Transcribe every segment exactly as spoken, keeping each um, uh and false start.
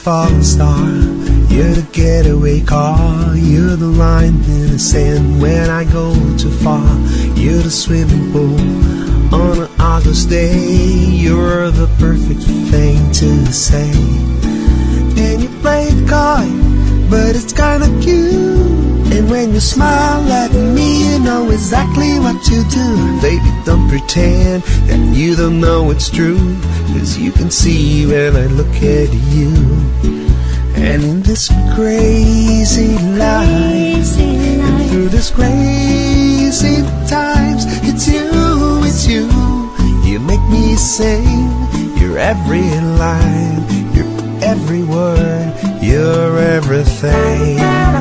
falling star. You're the getaway car. You're the line in the sand when I go too far. You're the swimming pool on an August day. You're the perfect thing to say. And you play it coy, but it's kinda cute. And when you smile at me, you know exactly what to do. Baby, don't pretend that you don't know it's true, 'cause you can see when I look at you. And in this crazy life, and through this crazy times, it's you, it's you. You make me sing your every line, your every word, your everything.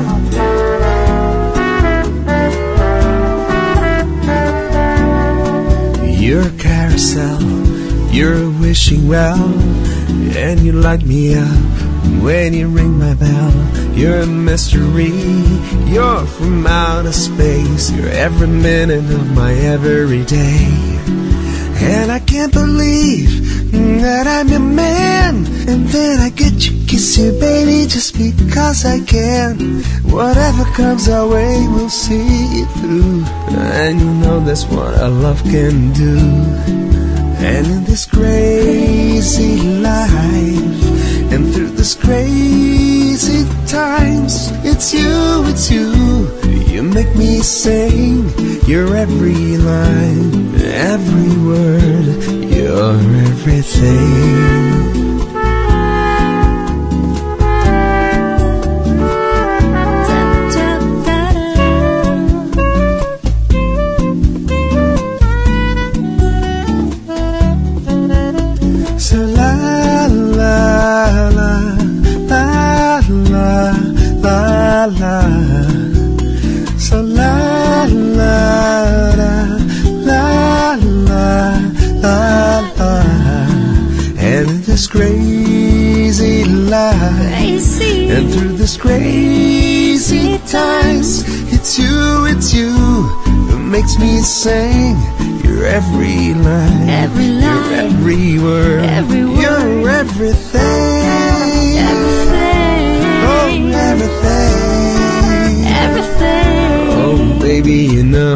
You're a carousel, you're a wishing well, and you light me up when you ring my bell. You're a mystery, you're from outer space. You're every minute of my everyday. And I can't believe that I'm your man, and then I get to kiss you, baby, just because I can. Whatever comes our way, we'll see it through. And you know that's what our love can do. And in this crazy life, and through this crazy times, it's you, it's you. You make me sing your every line, every word, your everything. So la la la la la la la. And in this crazy life, crazy. And through this crazy times, it's you, it's you that makes me sing your every line, every line, your every word, every word, your everything, everything, oh everything. everything. Oh, baby, you know